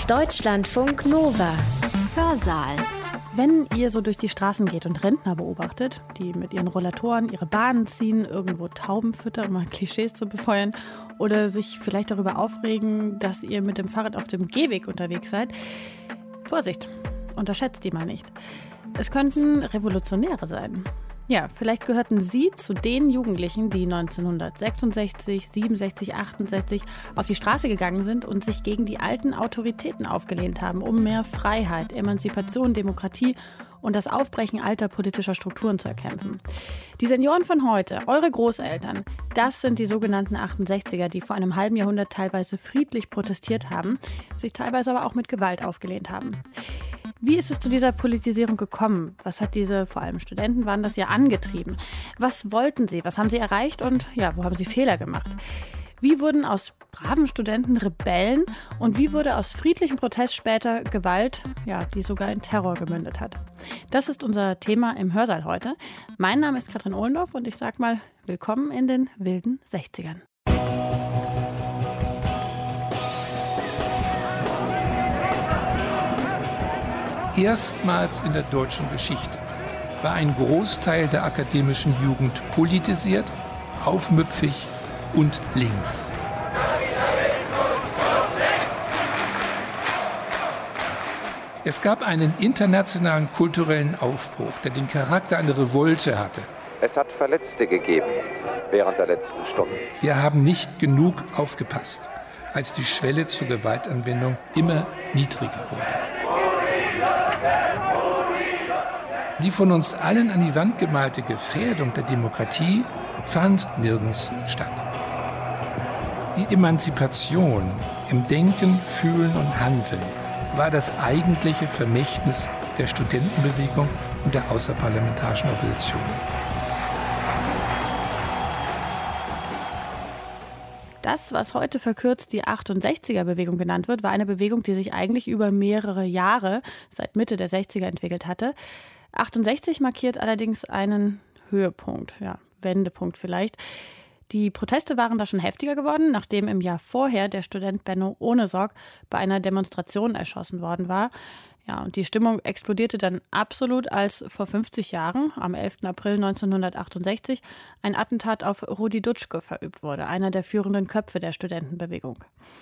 Deutschlandfunk Nova. Hörsaal. Wenn ihr so durch die Straßen geht und Rentner beobachtet, die mit ihren Rollatoren ihre Bahnen ziehen, irgendwo Tauben füttern, um mal Klischees zu befeuern, oder sich vielleicht darüber aufregen, dass ihr mit dem Fahrrad auf dem Gehweg unterwegs seid, Vorsicht, unterschätzt die mal nicht. Es könnten Revolutionäre sein. Ja, vielleicht gehörten Sie zu den Jugendlichen, die 1966, 67, 68 auf die Straße gegangen sind und sich gegen die alten Autoritäten aufgelehnt haben, um mehr Freiheit, Emanzipation, Demokratie und das Aufbrechen alter politischer Strukturen zu erkämpfen. Die Senioren von heute, eure Großeltern, das sind die sogenannten 68er, die vor einem halben Jahrhundert teilweise friedlich protestiert haben, sich teilweise aber auch mit Gewalt aufgelehnt haben. Wie ist es zu dieser Politisierung gekommen? Was hat diese, vor allem Studenten waren das ja, angetrieben? Was wollten sie? Was haben sie erreicht? Und ja, wo haben sie Fehler gemacht? Wie wurden aus braven Studenten Rebellen? Und wie wurde aus friedlichem Protest später Gewalt, ja, die sogar in Terror gemündet hat? Das ist unser Thema im Hörsaal heute. Mein Name ist Katrin Ohlendorf und ich sag mal, willkommen in den wilden 60ern. Erstmals in der deutschen Geschichte war ein Großteil der akademischen Jugend politisiert, aufmüpfig und links. Es gab einen internationalen kulturellen Aufbruch, der den Charakter einer Revolte hatte. Es hat Verletzte gegeben während der letzten Stunden. Wir haben nicht genug aufgepasst, als die Schwelle zur Gewaltanwendung immer niedriger wurde. Die von uns allen an die Wand gemalte Gefährdung der Demokratie fand nirgends statt. Die Emanzipation im Denken, Fühlen und Handeln war das eigentliche Vermächtnis der Studentenbewegung und der außerparlamentarischen Opposition. Das, was heute verkürzt die 68er-Bewegung genannt wird, war eine Bewegung, die sich eigentlich über mehrere Jahre, seit Mitte der 60er, entwickelt hatte. 68 markiert allerdings einen Höhepunkt, ja, Wendepunkt vielleicht. Die Proteste waren da schon heftiger geworden, nachdem im Jahr vorher der Student Benno Ohnesorg bei einer Demonstration erschossen worden war. Ja, und die Stimmung explodierte dann absolut, als vor 50 Jahren, am 11. April 1968, ein Attentat auf Rudi Dutschke verübt wurde, einer der führenden Köpfe der Studentenbewegung.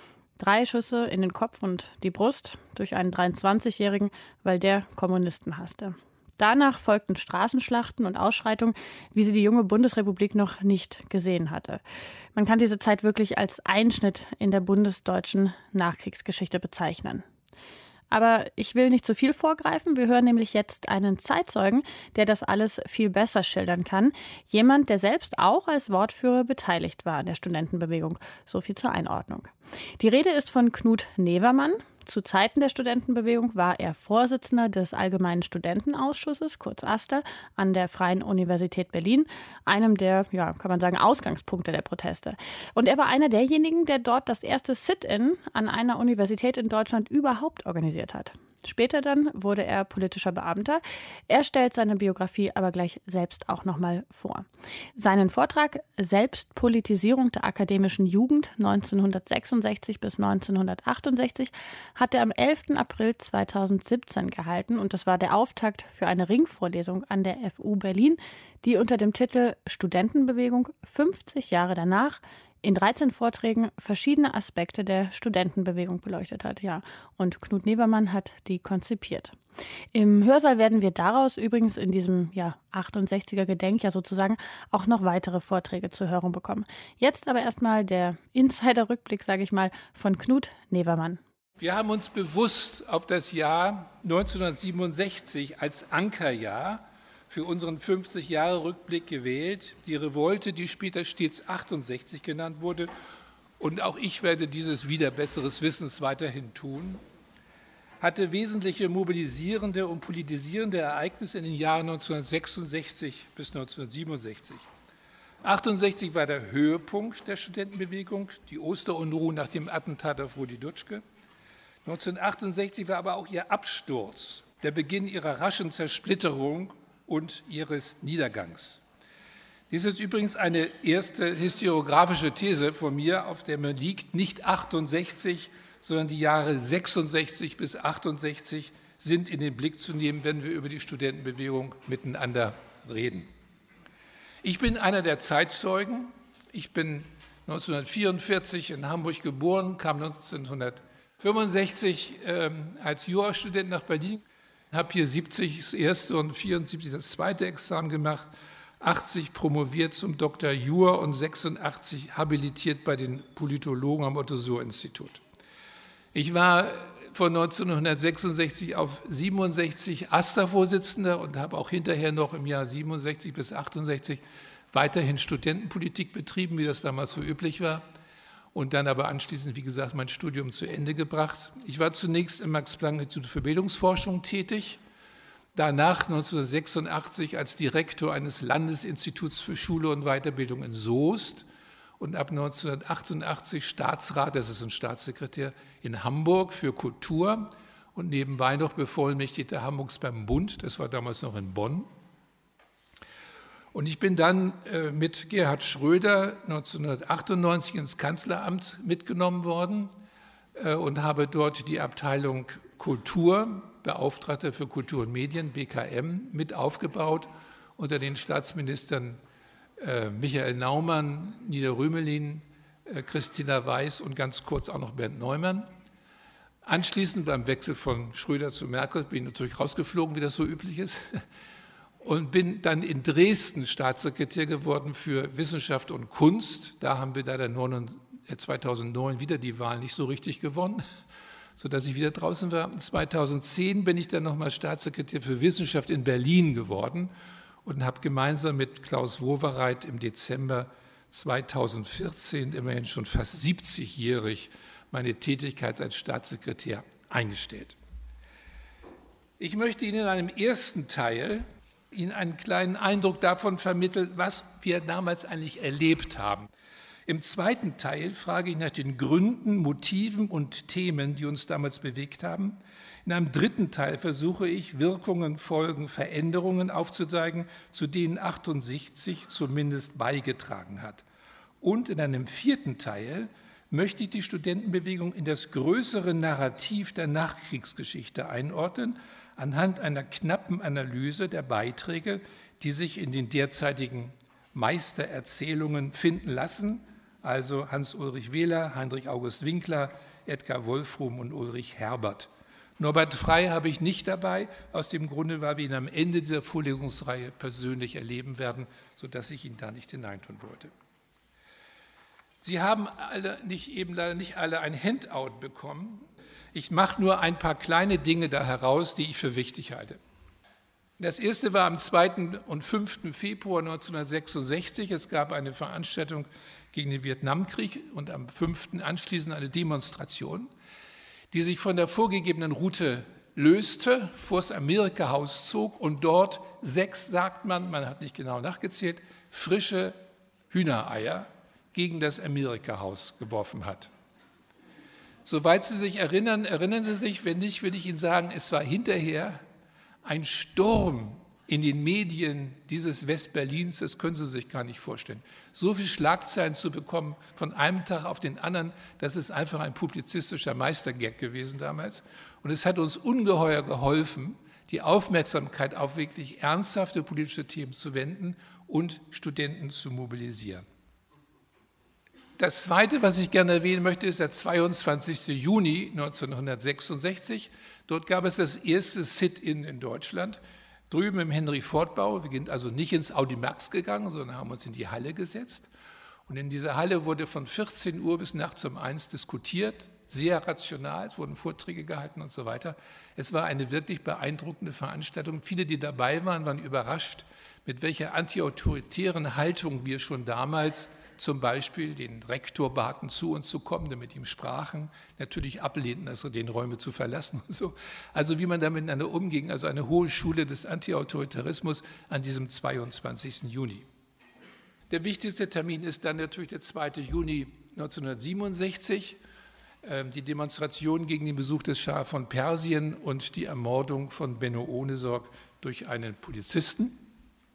3 Schüsse in den Kopf und die Brust durch einen 23-Jährigen, weil der Kommunisten hasste. Danach folgten Straßenschlachten und Ausschreitungen, wie sie die junge Bundesrepublik noch nicht gesehen hatte. Man kann diese Zeit wirklich als Einschnitt in der bundesdeutschen Nachkriegsgeschichte bezeichnen. Aber ich will nicht zu viel vorgreifen. Wir hören nämlich jetzt einen Zeitzeugen, der das alles viel besser schildern kann. Jemand, der selbst auch als Wortführer beteiligt war an der Studentenbewegung. So viel zur Einordnung. Die Rede ist von Knut Nevermann. Zu Zeiten der Studentenbewegung war er Vorsitzender des Allgemeinen Studentenausschusses, kurz AStA, an der Freien Universität Berlin, einem der, ja, kann man sagen, Ausgangspunkte der Proteste. Und er war einer derjenigen, der dort das erste Sit-in an einer Universität in Deutschland überhaupt organisiert hat. Später dann wurde er politischer Beamter. Er stellt seine Biografie aber gleich selbst auch nochmal vor. Seinen Vortrag Selbstpolitisierung der akademischen Jugend 1966 bis 1968 hat er am 11. April 2017 gehalten. Und das war der Auftakt für eine Ringvorlesung an der FU Berlin, die unter dem Titel Studentenbewegung 50 Jahre danach in 13 Vorträgen verschiedene Aspekte der Studentenbewegung beleuchtet hat. Ja, und Knut Nevermann hat die konzipiert. Im Hörsaal werden wir daraus übrigens in diesem 68er Gedenkjahr sozusagen auch noch weitere Vorträge zu hören bekommen. Jetzt aber erstmal der Insider-Rückblick, sage ich mal, von Knut Nevermann. Wir haben uns bewusst auf das Jahr 1967 als Ankerjahr für unseren 50-Jahre-Rückblick gewählt. Die Revolte, die später stets 68 genannt wurde. Und auch ich werde dieses wider besseres Wissens weiterhin tun, hatte wesentliche mobilisierende und politisierende Ereignisse in den Jahren 1966 bis 1967. 68 war der Höhepunkt der Studentenbewegung, die Osterunruhen nach dem Attentat auf Rudi Dutschke. 1968 war aber auch ihr Absturz, der Beginn ihrer raschen Zersplitterung und ihres Niedergangs. Dies ist übrigens eine erste historiografische These von mir, auf der mir liegt, nicht 68, sondern die Jahre 66 bis 68 sind in den Blick zu nehmen, wenn wir über die Studentenbewegung miteinander reden. Ich bin einer der Zeitzeugen. Ich bin 1944 in Hamburg geboren, kam 1965 als Jurastudent nach Berlin, habe hier 70 das erste und 74 das zweite Examen gemacht, 80 promoviert zum Dr. Jur und 86 habilitiert bei den Politologen am Otto-Suhr-Institut. Ich war von 1966 auf 67 AStA-Vorsitzender und habe auch hinterher noch im Jahr 67 bis 68 weiterhin Studentenpolitik betrieben, wie das damals so üblich war, und dann aber anschließend, wie gesagt, mein Studium zu Ende gebracht. Ich war zunächst im Max-Planck-Institut für Bildungsforschung tätig, danach 1986 als Direktor eines Landesinstituts für Schule und Weiterbildung in Soest und ab 1988 Staatsrat, das ist ein Staatssekretär in Hamburg für Kultur und nebenbei noch Bevollmächtigter Hamburgs beim Bund, das war damals noch in Bonn. Und ich bin dann mit Gerhard Schröder 1998 ins Kanzleramt mitgenommen worden und habe dort die Abteilung Kultur, Beauftragter für Kultur und Medien, BKM, mit aufgebaut unter den Staatsministern Michael Naumann, Nida Rümelin, Christina Weiß und ganz kurz auch noch Bernd Neumann. Anschließend beim Wechsel von Schröder zu Merkel bin ich natürlich rausgeflogen, wie das so üblich ist, und bin dann in Dresden Staatssekretär geworden für Wissenschaft und Kunst. Da haben wir leider 2009 wieder die Wahl nicht so richtig gewonnen, sodass ich wieder draußen war. 2010 bin ich dann nochmal Staatssekretär für Wissenschaft in Berlin geworden und habe gemeinsam mit Klaus Wowereit im Dezember 2014, immerhin schon fast 70-jährig, meine Tätigkeit als Staatssekretär eingestellt. Ich möchte Ihnen in einem ersten Teil Ihnen einen kleinen Eindruck davon vermitteln, was wir damals eigentlich erlebt haben. Im zweiten Teil frage ich nach den Gründen, Motiven und Themen, die uns damals bewegt haben. In einem dritten Teil versuche ich, Wirkungen, Folgen, Veränderungen aufzuzeigen, zu denen 68 zumindest beigetragen hat. Und in einem vierten Teil möchte ich die Studentenbewegung in das größere Narrativ der Nachkriegsgeschichte einordnen, anhand einer knappen Analyse der Beiträge, die sich in den derzeitigen Meistererzählungen finden lassen, also Hans-Ulrich Wehler, Heinrich August Winkler, Edgar Wolfrum und Ulrich Herbert. Norbert Frey habe ich nicht dabei, aus dem Grunde, weil wir ihn am Ende dieser Vorlesungsreihe persönlich erleben werden, sodass ich ihn da nicht hineintun wollte. Sie haben leider nicht alle ein Handout bekommen. Ich mache nur ein paar kleine Dinge da heraus, die ich für wichtig halte. Das erste war am 2. und 5. Februar 1966. Es gab eine Veranstaltung gegen den Vietnamkrieg und am 5. anschließend eine Demonstration, die sich von der vorgegebenen Route löste, vor das Amerika-Haus zog und dort 6, sagt man hat nicht genau nachgezählt, frische Hühnereier gegen das Amerika-Haus geworfen hat. Soweit Sie sich erinnern, erinnern Sie sich, wenn nicht, will ich Ihnen sagen, es war hinterher ein Sturm in den Medien dieses Westberlins, das können Sie sich gar nicht vorstellen. So viele Schlagzeilen zu bekommen von einem Tag auf den anderen, das ist einfach ein publizistischer Meistergag gewesen damals. Und es hat uns ungeheuer geholfen, die Aufmerksamkeit auf wirklich ernsthafte politische Themen zu wenden und Studenten zu mobilisieren. Das Zweite, was ich gerne erwähnen möchte, ist der 22. Juni 1966. Dort gab es das erste Sit-in in Deutschland, drüben im Henry-Ford-Bau. Wir sind also nicht ins Audimax gegangen, sondern haben uns in die Halle gesetzt. Und in dieser Halle wurde von 14 Uhr bis nachts um 1 diskutiert, sehr rational, es wurden Vorträge gehalten und so weiter. Es war eine wirklich beeindruckende Veranstaltung. Viele, die dabei waren, waren überrascht, mit welcher antiautoritären Haltung wir schon damals zum Beispiel den Rektor baten, zu uns zu kommen, damit ihm sprachen, natürlich ablehnten, also den Räume zu verlassen und so. Also wie man da miteinander umging, also eine hohe Schule des Antiautoritarismus an diesem 22. Juni. Der wichtigste Termin ist dann natürlich der 2. Juni 1967, die Demonstration gegen den Besuch des Schah von Persien und die Ermordung von Benno Ohnesorg durch einen Polizisten.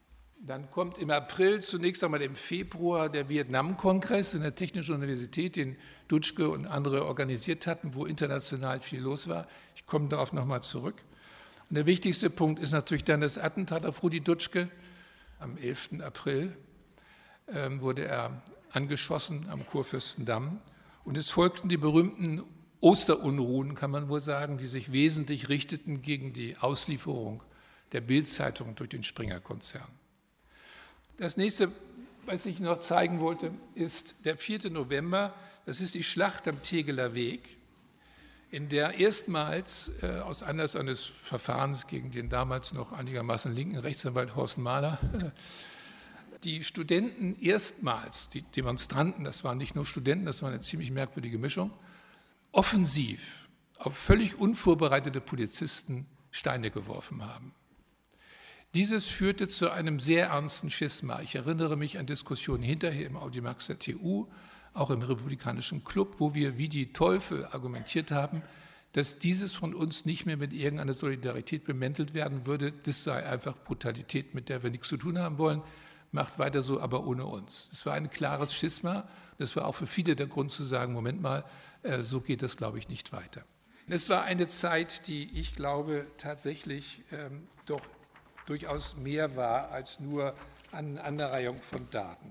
Dann kommt im April, zunächst einmal im Februar, der Vietnam-Kongress in der Technischen Universität, den Dutschke und andere organisiert hatten, wo international viel los war. Ich komme darauf nochmal zurück. Und der wichtigste Punkt ist natürlich dann das Attentat auf Rudi Dutschke. Am 11. April wurde er angeschossen am Kurfürstendamm. Und es folgten die berühmten Osterunruhen, kann man wohl sagen, die sich wesentlich richteten gegen die Auslieferung der Bild-Zeitung durch den Springer-Konzern. Das nächste, was ich noch zeigen wollte, ist der 4. November. Das ist die Schlacht am Tegeler Weg, in der erstmals aus Anlass eines Verfahrens gegen den damals noch einigermaßen linken Rechtsanwalt Horst Mahler die Studenten erstmals, die Demonstranten, das waren nicht nur Studenten, das war eine ziemlich merkwürdige Mischung, offensiv auf völlig unvorbereitete Polizisten Steine geworfen haben. Dieses führte zu einem sehr ernsten Schisma. Ich erinnere mich an Diskussionen hinterher im Audimax der TU, auch im Republikanischen Club, wo wir wie die Teufel argumentiert haben, dass dieses von uns nicht mehr mit irgendeiner Solidarität bemäntelt werden würde. Das sei einfach Brutalität, mit der wir nichts zu tun haben wollen. Macht weiter so, aber ohne uns. Es war ein klares Schisma. Das war auch für viele der Grund zu sagen, Moment mal, so geht das, glaube ich, nicht weiter. Es war eine Zeit, die ich glaube tatsächlich doch durchaus mehr war als nur eine Aneinanderreihung von Daten.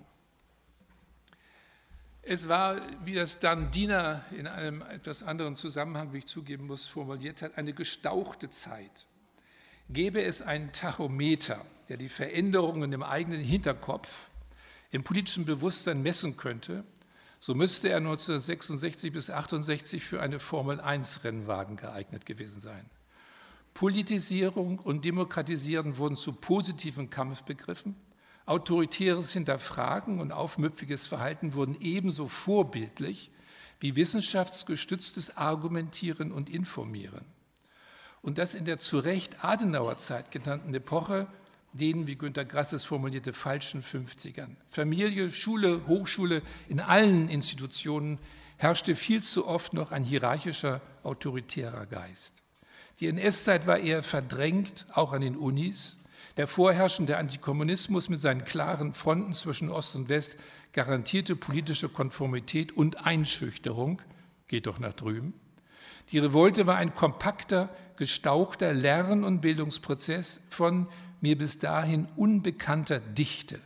Es war, wie das Dan Diener in einem etwas anderen Zusammenhang, wie ich zugeben muss, formuliert hat, eine gestauchte Zeit. Gäbe es einen Tachometer, der die Veränderungen im eigenen Hinterkopf, im politischen Bewusstsein messen könnte, so müsste er 1966 bis 1968 für eine Formel-1-Rennwagen geeignet gewesen sein. Politisierung und Demokratisieren wurden zu positiven Kampfbegriffen. Autoritäres Hinterfragen und aufmüpfiges Verhalten wurden ebenso vorbildlich wie wissenschaftsgestütztes Argumentieren und Informieren. Und das in der zu Recht Adenauerzeit genannten Epoche, den, wie Günter Grass es formulierte, falschen 50ern. Familie, Schule, Hochschule, in allen Institutionen herrschte viel zu oft noch ein hierarchischer, autoritärer Geist. Die NS-Zeit war eher verdrängt, auch an den Unis. Der vorherrschende Antikommunismus mit seinen klaren Fronten zwischen Ost und West garantierte politische Konformität und Einschüchterung, geht doch nach drüben. Die Revolte war ein kompakter, gestauchter Lern- und Bildungsprozess von mir bis dahin unbekannter Dichte.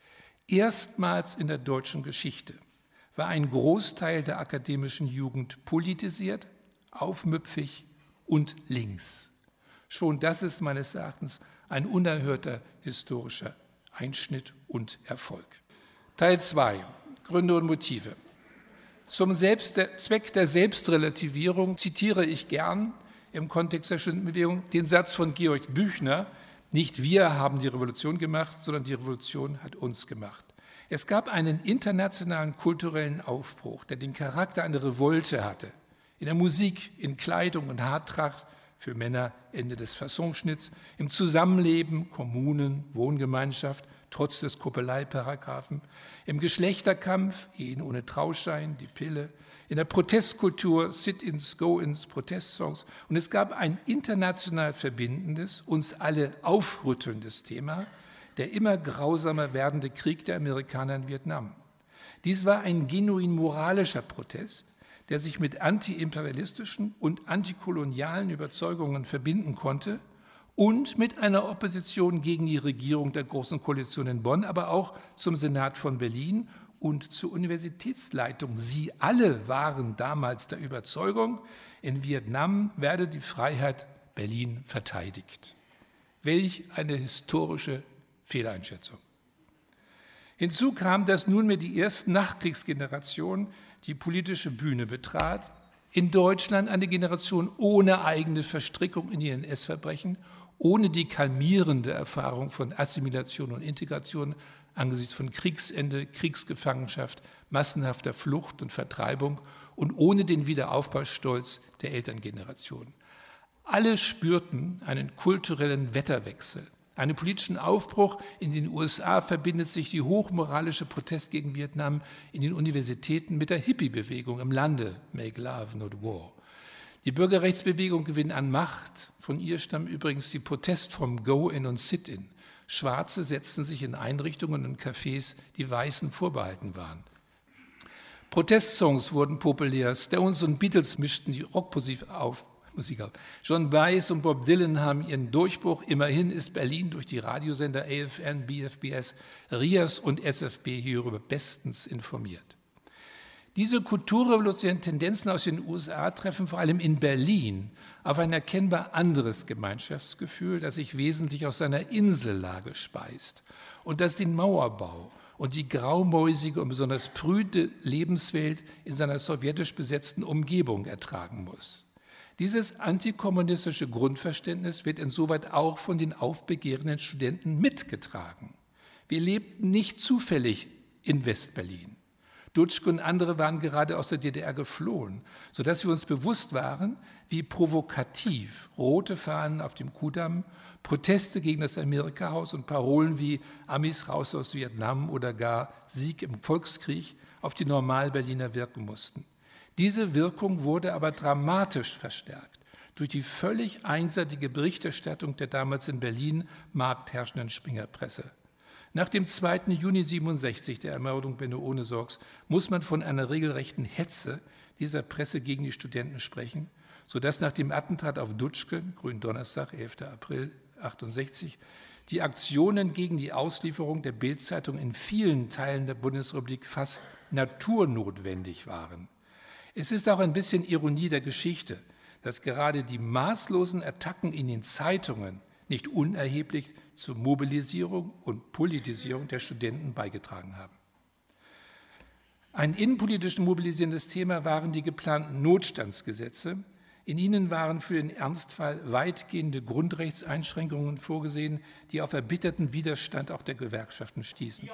Erstmals in der deutschen Geschichte war ein Großteil der akademischen Jugend politisiert, aufmüpfig und links. Schon das ist meines Erachtens ein unerhörter historischer Einschnitt und Erfolg. Teil 2. Gründe und Motive. Zum Zweck der Selbstrelativierung zitiere ich gern im Kontext der Studentenbewegung den Satz von Georg Büchner: Nicht wir haben die Revolution gemacht, sondern die Revolution hat uns gemacht. Es gab einen internationalen kulturellen Aufbruch, der den Charakter einer Revolte hatte. In der Musik, in Kleidung und Haartracht, für Männer Ende des Fassonschnitts, im Zusammenleben, Kommunen, Wohngemeinschaft, trotz des Koppeleiparagraphen, im Geschlechterkampf, Ehen ohne Trauschein, die Pille, in der Protestkultur, Sit-ins, Go-ins, Protestsongs. Und es gab ein international verbindendes, uns alle aufrüttelndes Thema, der immer grausamer werdende Krieg der Amerikaner in Vietnam. Dies war ein genuin moralischer Protest, der sich mit antiimperialistischen und antikolonialen Überzeugungen verbinden konnte und mit einer Opposition gegen die Regierung der Großen Koalition in Bonn, aber auch zum Senat von Berlin und zur Universitätsleitung. Sie alle waren damals der Überzeugung, in Vietnam werde die Freiheit Berlin verteidigt. Welch eine historische Fehleinschätzung. Hinzu kam, dass nunmehr die ersten Nachkriegsgenerationen die politische Bühne betrat, in Deutschland eine Generation ohne eigene Verstrickung in die NS-Verbrechen, ohne die kalmierende Erfahrung von Assimilation und Integration angesichts von Kriegsende, Kriegsgefangenschaft, massenhafter Flucht und Vertreibung und ohne den Wiederaufbaustolz der Elterngeneration. Alle spürten einen kulturellen Wetterwechsel, einen politischen Aufbruch. In den USA verbindet sich die hochmoralische Protest gegen Vietnam in den Universitäten mit der Hippie-Bewegung im Lande, Make Love, Not War. Die Bürgerrechtsbewegung gewinnt an Macht. Von ihr stammen übrigens die Protestformen Go-In und Sit-In. Schwarze setzten sich in Einrichtungen und Cafés, die Weißen vorbehalten waren. Protestsongs wurden populär, Stones und Beatles mischten die Rockmusik auf. John Baez und Bob Dylan haben ihren Durchbruch. Immerhin ist Berlin durch die Radiosender AFN, BFBS, RIAS und SFB hierüber bestens informiert. Diese kulturrevolutionären Tendenzen aus den USA treffen vor allem in Berlin auf ein erkennbar anderes Gemeinschaftsgefühl, das sich wesentlich aus seiner Insellage speist und das den Mauerbau und die graumäusige und besonders prüde Lebenswelt in seiner sowjetisch besetzten Umgebung ertragen muss. Dieses antikommunistische Grundverständnis wird insoweit auch von den aufbegehrenden Studenten mitgetragen. Wir lebten nicht zufällig in Westberlin. Dutschke und andere waren gerade aus der DDR geflohen, sodass wir uns bewusst waren, wie provokativ rote Fahnen auf dem Kudamm, Proteste gegen das Amerikahaus und Parolen wie Amis raus aus Vietnam oder gar Sieg im Volkskrieg auf die Normal-Berliner wirken mussten. Diese Wirkung wurde aber dramatisch verstärkt durch die völlig einseitige Berichterstattung der damals in Berlin marktherrschenden Springerpresse. Nach dem 2. Juni 1967, der Ermordung Benno Ohnesorgs, muss man von einer regelrechten Hetze dieser Presse gegen die Studenten sprechen, sodass nach dem Attentat auf Dutschke, Gründonnerstag, 11. April 1968, die Aktionen gegen die Auslieferung der Bild-Zeitung in vielen Teilen der Bundesrepublik fast naturnotwendig waren. Es ist auch ein bisschen Ironie der Geschichte, dass gerade die maßlosen Attacken in den Zeitungen nicht unerheblich zur Mobilisierung und Politisierung der Studenten beigetragen haben. Ein innenpolitisch mobilisierendes Thema waren die geplanten Notstandsgesetze. In ihnen waren für den Ernstfall weitgehende Grundrechtseinschränkungen vorgesehen, die auf erbitterten Widerstand auch der Gewerkschaften stießen.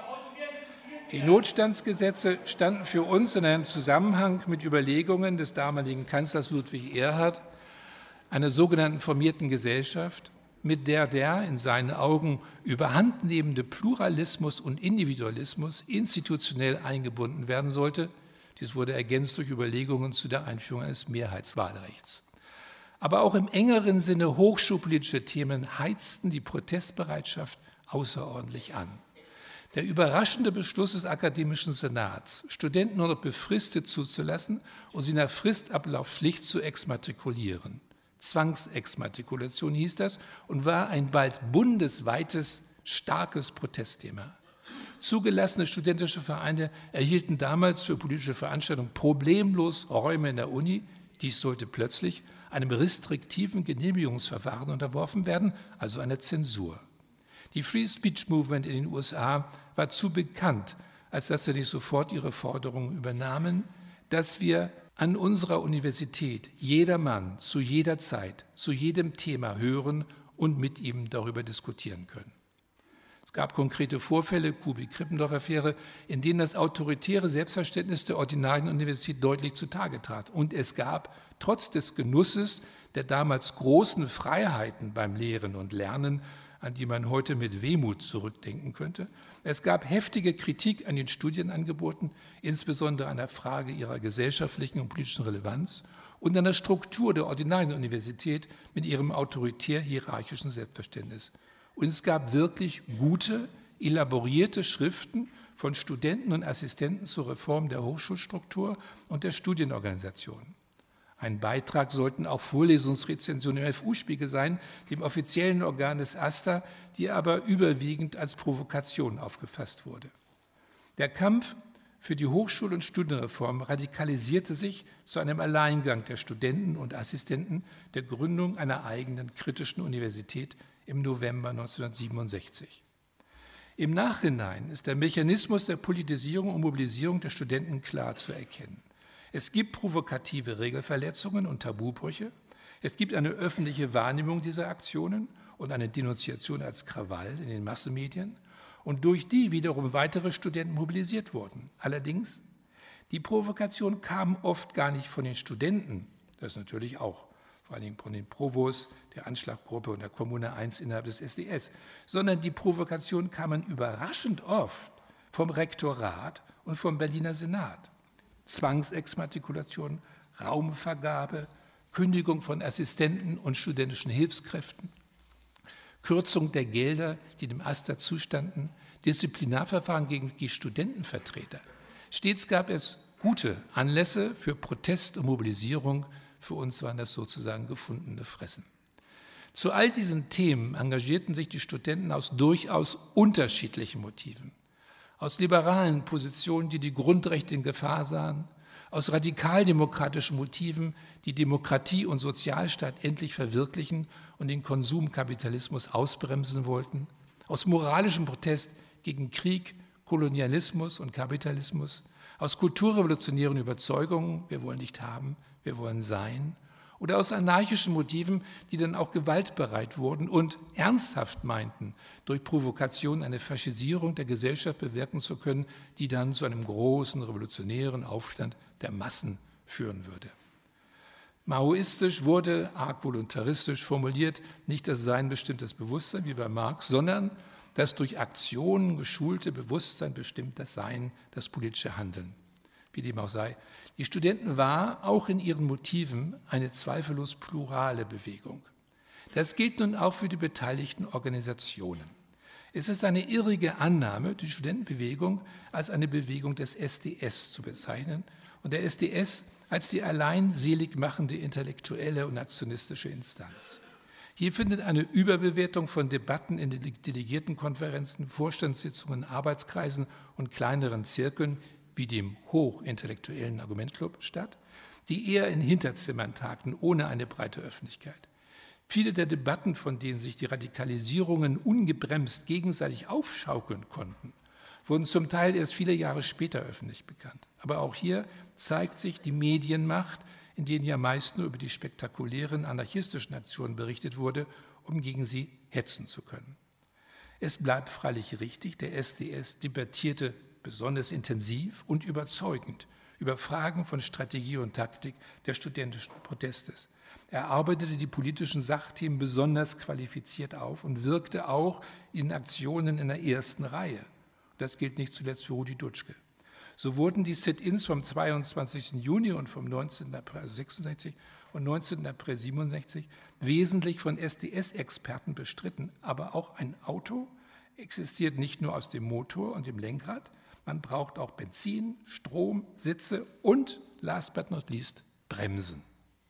Die Notstandsgesetze standen für uns in einem Zusammenhang mit Überlegungen des damaligen Kanzlers Ludwig Erhard, einer sogenannten formierten Gesellschaft, mit der in seinen Augen überhandnehmende Pluralismus und Individualismus institutionell eingebunden werden sollte. Dies wurde ergänzt durch Überlegungen zu der Einführung eines Mehrheitswahlrechts. Aber auch im engeren Sinne hochschulpolitische Themen heizten die Protestbereitschaft außerordentlich an. Der überraschende Beschluss des Akademischen Senats, Studenten nur noch befristet zuzulassen und sie nach Fristablauf schlicht zu exmatrikulieren. Zwangsexmatrikulation hieß das und war ein bald bundesweites, starkes Protestthema. Zugelassene studentische Vereine erhielten damals für politische Veranstaltungen problemlos Räume in der Uni. Dies sollte plötzlich einem restriktiven Genehmigungsverfahren unterworfen werden, also einer Zensur. Die Free Speech Movement in den USA war zu bekannt, als dass sie nicht sofort ihre Forderungen übernahmen, dass wir an unserer Universität jedermann zu jeder Zeit, zu jedem Thema hören und mit ihm darüber diskutieren können. Es gab konkrete Vorfälle, Kubik-Krippendorf-Affäre, in denen das autoritäre Selbstverständnis der ordinarien Universität deutlich zutage trat. Und es gab, trotz des Genusses der damals großen Freiheiten beim Lehren und Lernen, an die man heute mit Wehmut zurückdenken könnte. Es gab heftige Kritik an den Studienangeboten, insbesondere an der Frage ihrer gesellschaftlichen und politischen Relevanz und an der Struktur der ordinarien Universität mit ihrem autoritär-hierarchischen Selbstverständnis. Und es gab wirklich gute, elaborierte Schriften von Studenten und Assistenten zur Reform der Hochschulstruktur und der Studienorganisation. Ein Beitrag sollten auch Vorlesungsrezensionen im FU-Spiegel sein, dem offiziellen Organ des AStA, die aber überwiegend als Provokation aufgefasst wurde. Der Kampf für die Hochschul- und Studienreform radikalisierte sich zu einem Alleingang der Studenten und Assistenten der Gründung einer eigenen kritischen Universität im November 1967. Im Nachhinein ist der Mechanismus der Politisierung und Mobilisierung der Studenten klar zu erkennen. Es gibt provokative Regelverletzungen und Tabubrüche. Es gibt eine öffentliche Wahrnehmung dieser Aktionen und eine Denunziation als Krawall in den Massenmedien und durch die wiederum weitere Studenten mobilisiert wurden. Allerdings, die Provokation kam oft gar nicht von den Studenten, das natürlich auch, vor allem von den Provos, der Anschlaggruppe und der Kommune 1 innerhalb des SDS, sondern die Provokation kamen überraschend oft vom Rektorat und vom Berliner Senat. Zwangsexmatrikulation, Raumvergabe, Kündigung von Assistenten und studentischen Hilfskräften, Kürzung der Gelder, die dem AStA zustanden, Disziplinarverfahren gegen die Studentenvertreter. Stets gab es gute Anlässe für Protest und Mobilisierung. Für uns waren das sozusagen gefundene Fressen. Zu all diesen Themen engagierten sich die Studenten aus durchaus unterschiedlichen Motiven. Aus liberalen Positionen, die die Grundrechte in Gefahr sahen, aus radikaldemokratischen Motiven, die Demokratie und Sozialstaat endlich verwirklichen und den Konsumkapitalismus ausbremsen wollten, aus moralischem Protest gegen Krieg, Kolonialismus und Kapitalismus, aus kulturrevolutionären Überzeugungen, wir wollen nicht haben, wir wollen sein, oder aus anarchischen Motiven, die dann auch gewaltbereit wurden und ernsthaft meinten, durch Provokation eine Faschisierung der Gesellschaft bewirken zu können, die dann zu einem großen revolutionären Aufstand der Massen führen würde. Maoistisch wurde arg voluntaristisch formuliert, nicht das Sein bestimmtes Bewusstsein wie bei Marx, sondern das durch Aktionen geschulte Bewusstsein bestimmt das Sein, das politische Handeln. Wie dem auch sei, die Studenten war auch in ihren Motiven eine zweifellos plurale Bewegung. Das gilt nun auch für die beteiligten Organisationen. Es ist eine irrige Annahme, die Studentenbewegung als eine Bewegung des SDS zu bezeichnen und der SDS als die allein selig machende intellektuelle und nationalistische Instanz. Hier findet eine Überbewertung von Debatten in den Delegiertenkonferenzen, Vorstandssitzungen, Arbeitskreisen und kleineren Zirkeln wie dem hochintellektuellen Argumentclub statt, die eher in Hinterzimmern tagten, ohne eine breite Öffentlichkeit. Viele der Debatten, von denen sich die Radikalisierungen ungebremst gegenseitig aufschaukeln konnten, wurden zum Teil erst viele Jahre später öffentlich bekannt. Aber auch hier zeigt sich die Medienmacht, in denen ja meist nur über die spektakulären anarchistischen Aktionen berichtet wurde, um gegen sie hetzen zu können. Es bleibt freilich richtig, der SDS debattierte besonders intensiv und überzeugend über Fragen von Strategie und Taktik des studentischen Protestes. Er arbeitete die politischen Sachthemen besonders qualifiziert auf und wirkte auch in Aktionen in der ersten Reihe. Das gilt nicht zuletzt für Rudi Dutschke. So wurden die Sit-ins vom 22. Juni und vom 19. April 66 und 19. April 67 wesentlich von SDS-Experten bestritten. Aber auch ein Auto existiert nicht nur aus dem Motor und dem Lenkrad, man braucht auch Benzin, Strom, Sitze und, last but not least, Bremsen.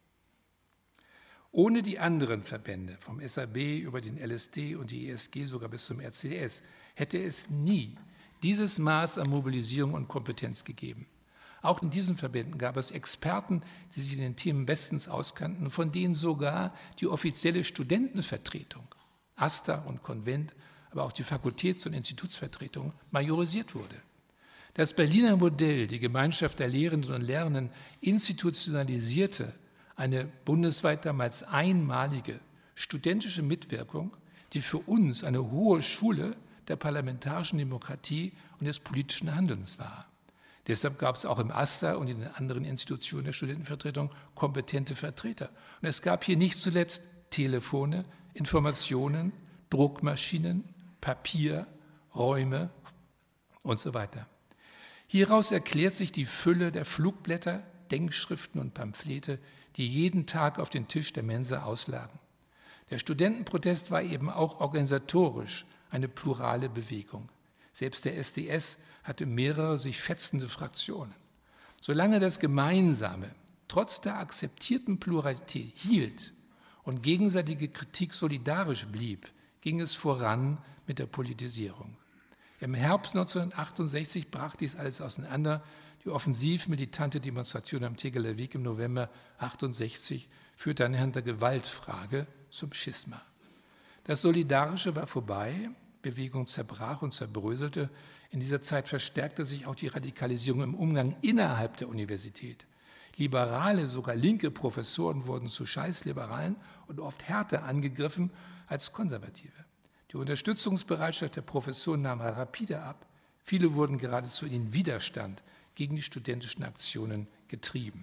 Ohne die anderen Verbände, vom SAB über den LSD und die ESG sogar bis zum RCDS, hätte es nie dieses Maß an Mobilisierung und Kompetenz gegeben. Auch in diesen Verbänden gab es Experten, die sich in den Themen bestens auskannten, von denen sogar die offizielle Studentenvertretung, AStA und Konvent, aber auch die Fakultäts- und Institutsvertretung majorisiert wurde. Das Berliner Modell, die Gemeinschaft der Lehrenden und Lernenden, institutionalisierte eine bundesweit damals einmalige studentische Mitwirkung, die für uns eine hohe Schule der parlamentarischen Demokratie und des politischen Handelns war. Deshalb gab es auch im AStA und in den anderen Institutionen der Studentenvertretung kompetente Vertreter. Und es gab hier nicht zuletzt Telefone, Informationen, Druckmaschinen, Papier, Räume und so weiter. Hieraus erklärt sich die Fülle der Flugblätter, Denkschriften und Pamphlete, die jeden Tag auf den Tisch der Mensa auslagen. Der Studentenprotest war eben auch organisatorisch eine plurale Bewegung. Selbst der SDS hatte mehrere sich fetzende Fraktionen. Solange das Gemeinsame trotz der akzeptierten Pluralität hielt und gegenseitige Kritik solidarisch blieb, ging es voran mit der Politisierung. Im Herbst 1968 brach dies alles auseinander. Die offensiv-militante Demonstration am Tegeler Weg im November 1968 führte anhand der Gewaltfrage zum Schisma. Das Solidarische war vorbei, Bewegung zerbrach und zerbröselte. In dieser Zeit verstärkte sich auch die Radikalisierung im Umgang innerhalb der Universität. Liberale, sogar linke Professoren wurden zu Scheißliberalen und oft härter angegriffen als Konservative. Die Unterstützungsbereitschaft der Professoren nahm rapide ab. Viele wurden geradezu in den Widerstand gegen die studentischen Aktionen getrieben.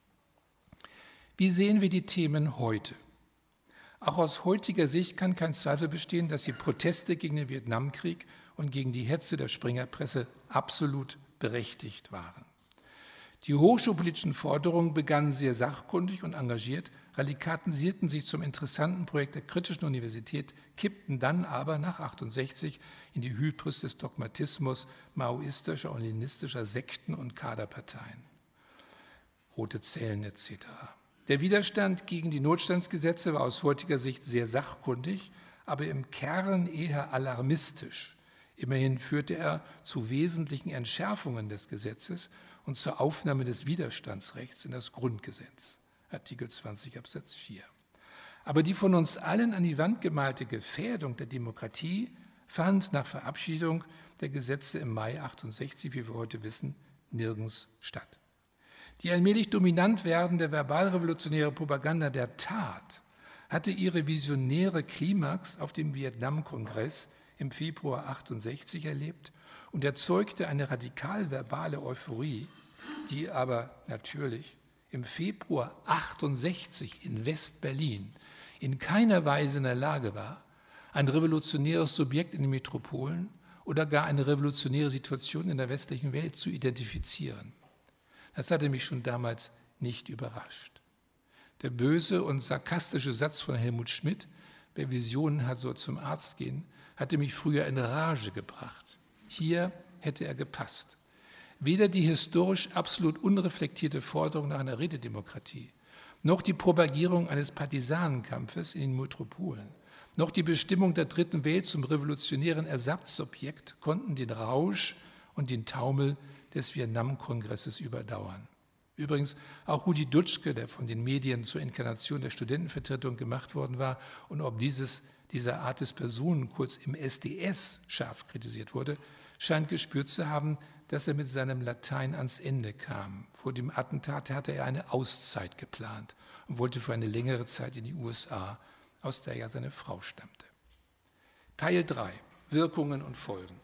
Wie sehen wir die Themen heute? Auch aus heutiger Sicht kann kein Zweifel bestehen, dass die Proteste gegen den Vietnamkrieg und gegen die Hetze der Springerpresse absolut berechtigt waren. Die hochschulpolitischen Forderungen begannen sehr sachkundig und engagiert, radikalisierten sich zum interessanten Projekt der kritischen Universität, kippten dann aber nach 68 in die Hybris des Dogmatismus maoistischer und leninistischer Sekten und Kaderparteien, rote Zellen etc. Der Widerstand gegen die Notstandsgesetze war aus heutiger Sicht sehr sachkundig, aber im Kern eher alarmistisch. Immerhin führte er zu wesentlichen Entschärfungen des Gesetzes und zur Aufnahme des Widerstandsrechts in das Grundgesetz, Artikel 20 Absatz 4. Aber die von uns allen an die Wand gemalte Gefährdung der Demokratie fand nach Verabschiedung der Gesetze im Mai 68, wie wir heute wissen, nirgends statt. Die allmählich dominant werdende verbalrevolutionäre Propaganda der Tat hatte ihre visionäre Klimax auf dem Vietnam-Kongress im Februar 68 erlebt und erzeugte eine radikal-verbale Euphorie, die aber natürlich im Februar 68 in West-Berlin in keiner Weise in der Lage war, ein revolutionäres Subjekt in den Metropolen oder gar eine revolutionäre Situation in der westlichen Welt zu identifizieren. Das hatte mich schon damals nicht überrascht. Der böse und sarkastische Satz von Helmut Schmidt, wer Visionen hat, soll zum Arzt gehen, hatte mich früher in Rage gebracht. Hier hätte er gepasst. Weder die historisch absolut unreflektierte Forderung nach einer Rätedemokratie, noch die Propagierung eines Partisanenkampfes in den Metropolen, noch die Bestimmung der Dritten Welt zum revolutionären Ersatzsubjekt konnten den Rausch und den Taumel des Vietnam-Kongresses überdauern. Übrigens auch Rudi Dutschke, der von den Medien zur Inkarnation der Studentenvertretung gemacht worden war und ob dieser Art des Personenkults im SDS scharf kritisiert wurde, scheint gespürt zu haben, dass er mit seinem Latein ans Ende kam. Vor dem Attentat hatte er eine Auszeit geplant und wollte für eine längere Zeit in die USA, aus der ja seine Frau stammte. Teil 3. Wirkungen und Folgen.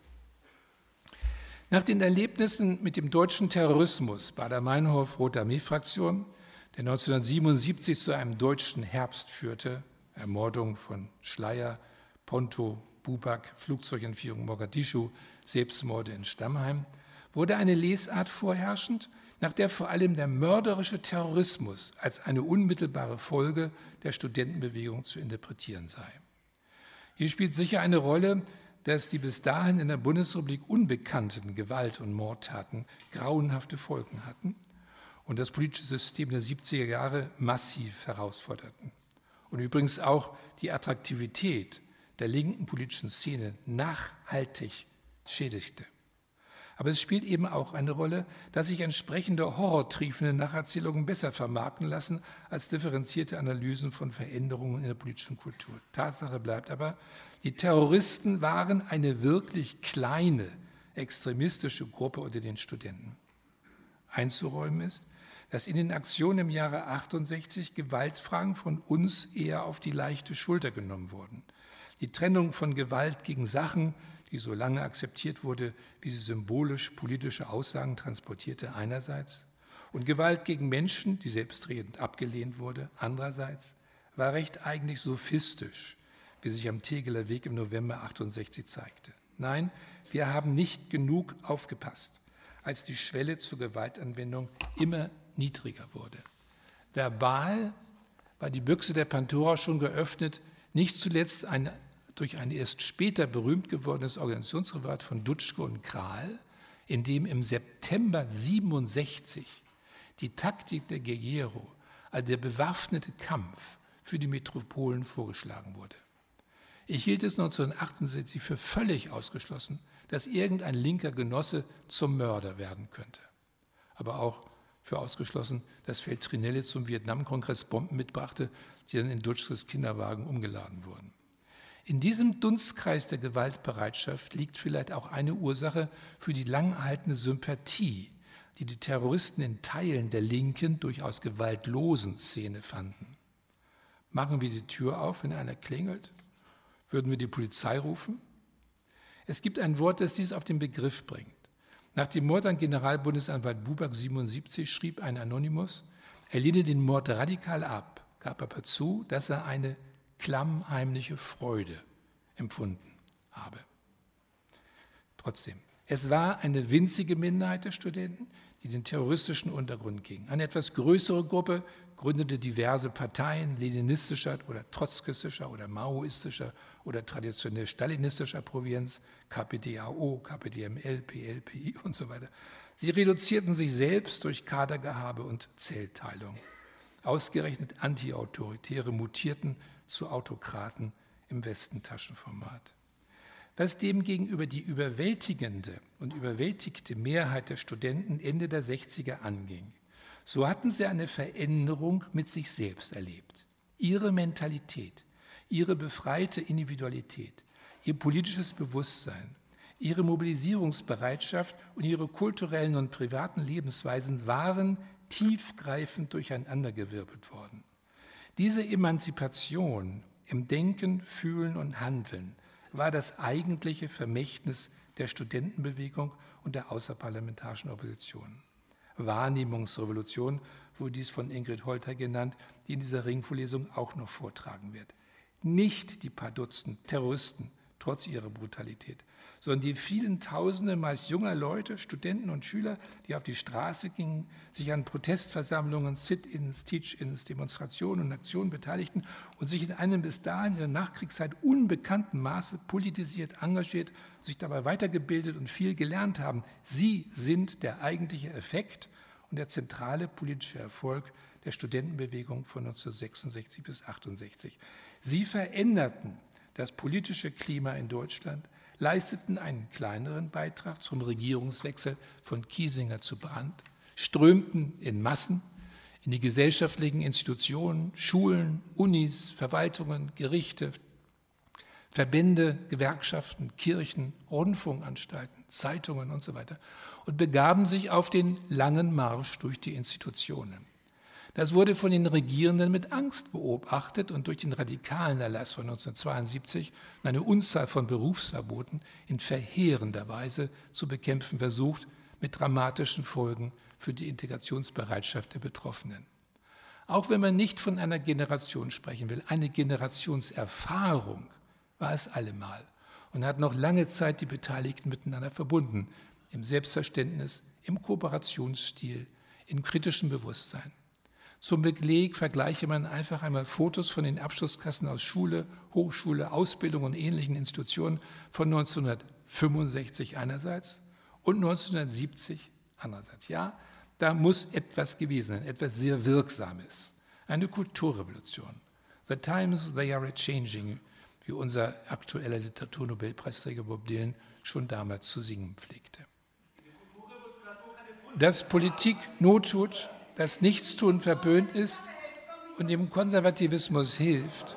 Nach den Erlebnissen mit dem deutschen Terrorismus Baader-Meinhof Rote Armee-Fraktion, der 1977 zu einem deutschen Herbst führte, Ermordung von Schleyer, Ponto, Bubak, Flugzeugentführung Mogadischu, Selbstmorde in Stammheim, wurde eine Lesart vorherrschend, nach der vor allem der mörderische Terrorismus als eine unmittelbare Folge der Studentenbewegung zu interpretieren sei. Hier spielt sicher eine Rolle, dass die bis dahin in der Bundesrepublik unbekannten Gewalt- und Mordtaten grauenhafte Folgen hatten und das politische System der 70er Jahre massiv herausforderten. Und übrigens auch die Attraktivität der linken politischen Szene nachhaltig schädigte. Aber es spielt eben auch eine Rolle, dass sich entsprechende horrortriefende Nacherzählungen besser vermarkten lassen als differenzierte Analysen von Veränderungen in der politischen Kultur. Tatsache bleibt aber, die Terroristen waren eine wirklich kleine extremistische Gruppe unter den Studenten. Einzuräumen ist, dass in den Aktionen im Jahre 68 Gewaltfragen von uns eher auf die leichte Schulter genommen wurden. Die Trennung von Gewalt gegen Sachen, die so lange akzeptiert wurde, wie sie symbolisch politische Aussagen transportierte, einerseits, und Gewalt gegen Menschen, die selbstredend abgelehnt wurde, andererseits, war recht eigentlich sophistisch, wie sich am Tegeler Weg im November 68 zeigte. Nein, wir haben nicht genug aufgepasst, als die Schwelle zur Gewaltanwendung immer niedriger wurde. Verbal war die Büchse der Pandora schon geöffnet, nicht zuletzt durch ein erst später berühmt gewordenes Organisationsreferat von Dutschke und Krahl, in dem im September 67 die Taktik der Guerrero, also der bewaffnete Kampf für die Metropolen vorgeschlagen wurde. Ich hielt es 1968 für völlig ausgeschlossen, dass irgendein linker Genosse zum Mörder werden könnte. Aber auch für ausgeschlossen, dass Feltrinelli zum Vietnam-Kongress Bomben mitbrachte, die dann in Dutschkes Kinderwagen umgeladen wurden. In diesem Dunstkreis der Gewaltbereitschaft liegt vielleicht auch eine Ursache für die lang erhaltene Sympathie, die die Terroristen in Teilen der linken, durchaus gewaltlosen Szene fanden. Machen wir die Tür auf, wenn einer klingelt? Würden wir die Polizei rufen? Es gibt ein Wort, das dies auf den Begriff bringt. Nach dem Mord an Generalbundesanwalt Bubak 77 schrieb ein Anonymous, er lehne den Mord radikal ab, gab aber zu, dass er eine klammheimliche Freude empfunden habe. Trotzdem, es war eine winzige Minderheit der Studenten, die den terroristischen Untergrund gingen. Eine etwas größere Gruppe gründete diverse Parteien leninistischer oder trotzkistischer oder maoistischer oder traditionell stalinistischer Provenienz, KPDAO, KPDML, PL, PI und so weiter. Sie reduzierten sich selbst durch Kadergehabe und Zellteilung. Ausgerechnet Antiautoritäre mutierten zu Autokraten im Westentaschenformat. Was demgegenüber die überwältigende und überwältigte Mehrheit der Studenten Ende der 60er anging, so hatten sie eine Veränderung mit sich selbst erlebt. Ihre Mentalität, ihre befreite Individualität, ihr politisches Bewusstsein, ihre Mobilisierungsbereitschaft und ihre kulturellen und privaten Lebensweisen waren tiefgreifend durcheinandergewirbelt worden. Diese Emanzipation im Denken, Fühlen und Handeln war das eigentliche Vermächtnis der Studentenbewegung und der außerparlamentarischen Opposition. Wahrnehmungsrevolution wurde dies von Ingrid Holter genannt, die in dieser Ringvorlesung auch noch vortragen wird. Nicht die paar Dutzend Terroristen, trotz ihrer Brutalität, sondern die vielen Tausende meist junger Leute, Studenten und Schüler, die auf die Straße gingen, sich an Protestversammlungen, Sit-ins, Teach-ins, Demonstrationen und Aktionen beteiligten und sich in einem bis dahin in der Nachkriegszeit unbekannten Maße politisiert, engagiert, sich dabei weitergebildet und viel gelernt haben. Sie sind der eigentliche Effekt und der zentrale politische Erfolg der Studentenbewegung von 1966 bis 1968. Sie veränderten das politische Klima in Deutschland, leisteten einen kleineren Beitrag zum Regierungswechsel von Kiesinger zu Brandt, strömten in Massen in die gesellschaftlichen Institutionen, Schulen, Unis, Verwaltungen, Gerichte, Verbände, Gewerkschaften, Kirchen, Rundfunkanstalten, Zeitungen und so weiter und begaben sich auf den langen Marsch durch die Institutionen. Das wurde von den Regierenden mit Angst beobachtet und durch den radikalen Erlass von 1972 und eine Unzahl von Berufsverboten in verheerender Weise zu bekämpfen versucht, mit dramatischen Folgen für die Integrationsbereitschaft der Betroffenen. Auch wenn man nicht von einer Generation sprechen will, eine Generationserfahrung war es allemal und hat noch lange Zeit die Beteiligten miteinander verbunden, im Selbstverständnis, im Kooperationsstil, im kritischen Bewusstsein. Zum Beleg vergleiche man einfach einmal Fotos von den Abschlusskassen aus Schule, Hochschule, Ausbildung und ähnlichen Institutionen von 1965 einerseits und 1970 andererseits. Ja, da muss etwas gewesen sein, etwas sehr Wirksames, eine Kulturrevolution. The times they are changing, wie unser aktueller Literaturnobelpreisträger Bob Dylan schon damals zu singen pflegte. Dass Politik Not tut, dass Nichtstun verböhnt ist und dem Konservativismus hilft.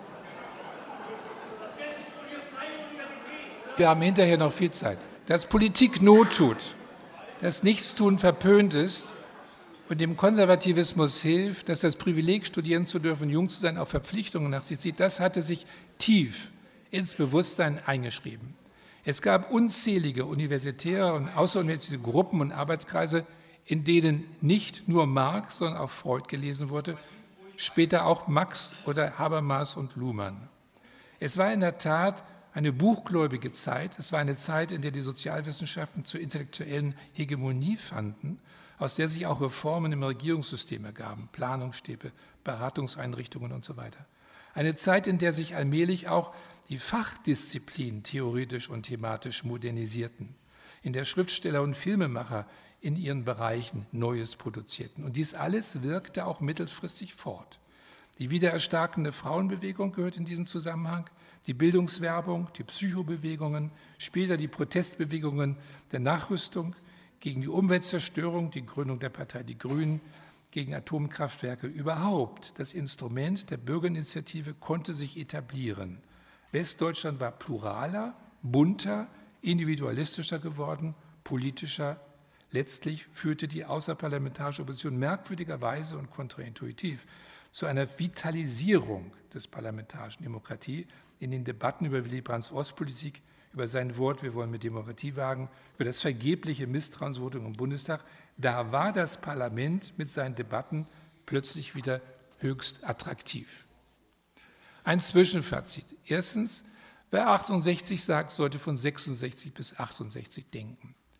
Wir haben hinterher noch viel Zeit. Dass Politik Not tut, dass Nichtstun verpönt ist und dem Konservativismus hilft, dass das Privileg, studieren zu dürfen, jung zu sein, auch Verpflichtungen nach sich zieht, das hatte sich tief ins Bewusstsein eingeschrieben. Es gab unzählige universitäre und außeruniversitäre Gruppen und Arbeitskreise, in denen nicht nur Marx, sondern auch Freud gelesen wurde, später auch Max oder Habermas und Luhmann. Es war in der Tat eine buchgläubige Zeit. Es war eine Zeit, in der die Sozialwissenschaften zur intellektuellen Hegemonie fanden, aus der sich auch Reformen im Regierungssystem ergaben, Planungsstäbe, Beratungseinrichtungen und so weiter. Eine Zeit, in der sich allmählich auch die Fachdisziplinen theoretisch und thematisch modernisierten, in der Schriftsteller und Filmemacher in ihren Bereichen Neues produzierten. Und dies alles wirkte auch mittelfristig fort. Die wiedererstarkende Frauenbewegung gehört in diesen Zusammenhang, die Bildungswerbung, die Psychobewegungen, später die Protestbewegungen der Nachrüstung gegen die Umweltzerstörung, die Gründung der Partei Die Grünen, gegen Atomkraftwerke. Überhaupt das Instrument der Bürgerinitiative konnte sich etablieren. Westdeutschland war pluraler, bunter, individualistischer geworden, politischer. Letztlich führte die außerparlamentarische Opposition merkwürdigerweise und kontraintuitiv zu einer Vitalisierung des parlamentarischen Demokratie in den Debatten über Willy Brandts Ostpolitik, über sein Wort, wir wollen mit Demokratie wagen, über das vergebliche Misstrauensvotum im Bundestag. Da war das Parlament mit seinen Debatten plötzlich wieder höchst attraktiv. Ein Zwischenfazit. Erstens, wer 68 sagt, sollte von 66 bis 68 denken.